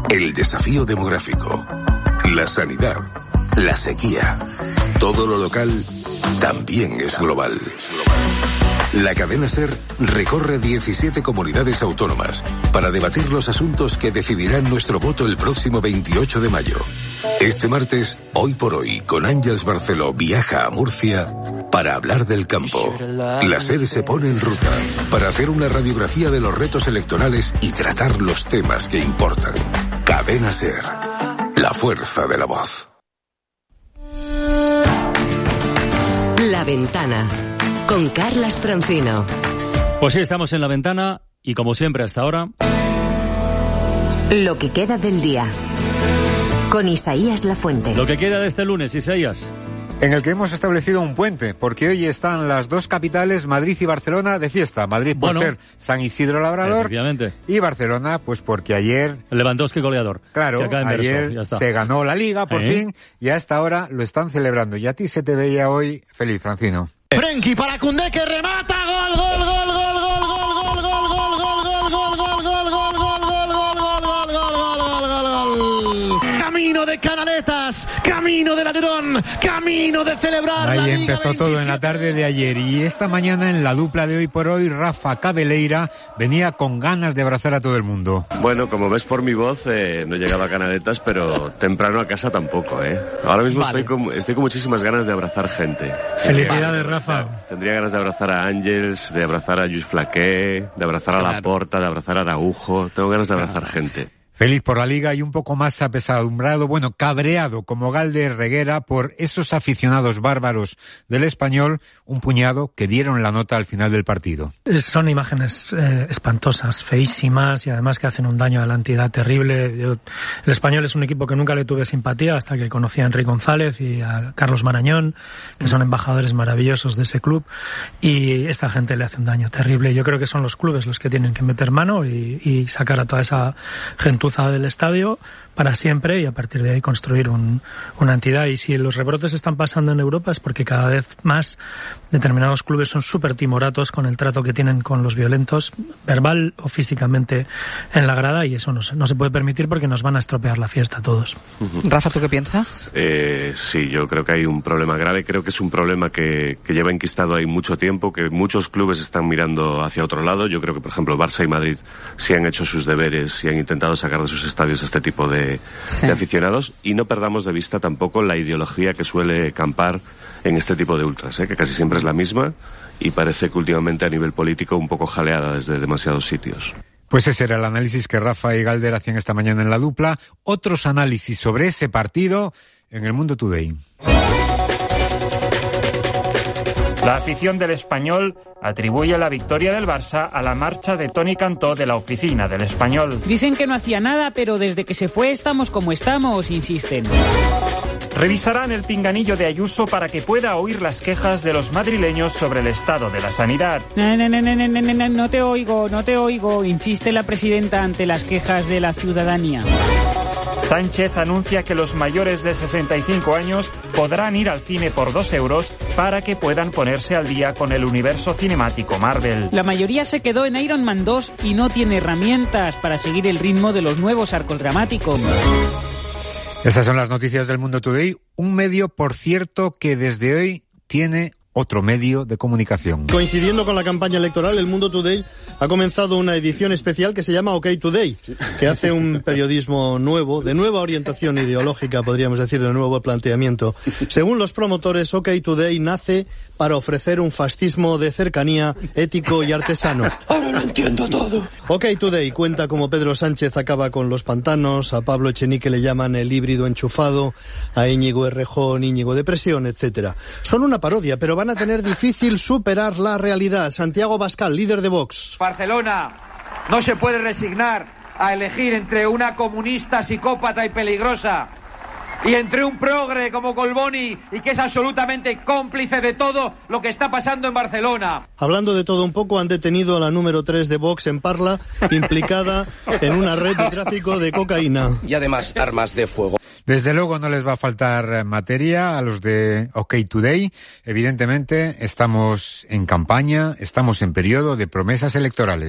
el desafío demográfico, la sanidad, la sequía. Todo lo local también es global. La cadena SER recorre 17 comunidades autónomas para debatir los asuntos que decidirán nuestro voto el próximo 28 de mayo. Este martes, Hoy por Hoy, con Ángeles Barceló, viaja a Murcia para hablar del campo. La SER se pone en ruta para hacer una radiografía de los retos electorales y tratar los temas que importan. Cadena SER, la fuerza de la voz. La Ventana, con Carlas Francino. Pues sí, estamos en La Ventana y como siempre hasta ahora... Lo que queda del día, con Isaías Lafuente. Lo que queda de este lunes, Isaías. En el que hemos establecido un puente, porque hoy están las dos capitales, Madrid y Barcelona, de fiesta. Madrid por ser San Isidro Labrador, y Barcelona, pues porque ayer... Lewandowski goleador. Claro, ayer se ganó la Liga, por fin, y a esta hora lo están celebrando. Y a ti se te veía hoy feliz, Francino. Frenkie para Koundé, que remata, gol, gol, gol, gol, gol, gol, gol, gol, gol, camino de Canaletas, camino del Alerón, camino de celebrar. Ahí empezó todo en la tarde de ayer, y esta mañana en la dupla de Hoy por Hoy, Rafa Cabeleira venía con ganas de abrazar a todo el mundo. Bueno, como ves por mi voz, no llegaba a Canaletas, pero temprano a casa tampoco, Ahora mismo estoy con muchísimas ganas de abrazar gente. Felicidades, Rafa. Tendría ganas de abrazar a Ángels, de abrazar a Lluís Flaqué, de abrazar a Laporta, de abrazar a Araujo. Tengo ganas de abrazar gente. Feliz por la Liga y un poco más apesadumbrado, cabreado como Galder Reguera por esos aficionados bárbaros del Español, un puñado que dieron la nota al final del partido. Son imágenes espantosas, feísimas, y además que hacen un daño a la entidad terrible. El Español es un equipo que nunca le tuve simpatía hasta que conocí a Enrique González y a Carlos Marañón, que son embajadores maravillosos de ese club, y esta gente le hace un daño terrible. Yo creo que son los clubes los que tienen que meter mano y sacar a toda esa gentuza del estadio para siempre, y a partir de ahí construir una entidad. Y si los rebrotes están pasando en Europa es porque cada vez más determinados clubes son súper timoratos con el trato que tienen con los violentos, verbal o físicamente, en la grada, y eso no se puede permitir porque nos van a estropear la fiesta a todos. Rafa, ¿tú qué piensas? Sí, yo creo que hay un problema grave. Creo que es un problema que lleva enquistado ahí mucho tiempo, que muchos clubes están mirando hacia otro lado. Yo creo que, por ejemplo, Barça y Madrid sí han hecho sus deberes y han intentado sacar de sus estadios a este tipo de aficionados, y no perdamos de vista tampoco la ideología que suele campar en este tipo de ultras, que casi siempre es la misma y parece que últimamente a nivel político un poco jaleada desde demasiados sitios. Pues ese era el análisis que Rafa y Galder hacían esta mañana en la dupla. Otros análisis sobre ese partido en el Mundo Today. La afición del Español atribuye la victoria del Barça a la marcha de Toni Cantó de la oficina del Español. Dicen que no hacía nada, pero desde que se fue estamos como estamos, insisten. Revisarán el pinganillo de Ayuso para que pueda oír las quejas de los madrileños sobre el estado de la sanidad. No te oigo, insiste la presidenta ante las quejas de la ciudadanía. Sánchez anuncia que los mayores de 65 años podrán ir al cine por 2 euros para que puedan ponerse al día con el universo cinemático Marvel. La mayoría se quedó en Iron Man 2 y no tiene herramientas para seguir el ritmo de los nuevos arcos dramáticos. Esas son las noticias del Mundo Today, un medio, por cierto, que desde hoy tiene otro medio de comunicación. Coincidiendo con la campaña electoral, el Mundo Today ha comenzado una edición especial que se llama OK Today, que hace un periodismo nuevo, de nueva orientación ideológica, podríamos decir, de nuevo planteamiento. Según los promotores, OK Today nace para ofrecer un fascismo de cercanía, ético y artesano. Ahora lo entiendo todo. OK Today cuenta cómo Pedro Sánchez acaba con los pantanos, a Pablo Echenique le llaman el híbrido enchufado, a Íñigo Errejón, Íñigo Depresión, etc. Son una parodia, pero van a tener difícil superar la realidad. Santiago Abascal, líder de Vox. Barcelona no se puede resignar a elegir entre una comunista psicópata y peligrosa y entre un progre como Colboni y que es absolutamente cómplice de todo lo que está pasando en Barcelona. Hablando de todo un poco, han detenido a la número 3 de Vox en Parla, implicada en una red de tráfico de cocaína. Y además armas de fuego. Desde luego no les va a faltar materia a los de OK Today. Evidentemente estamos en campaña, estamos en periodo de promesas electorales.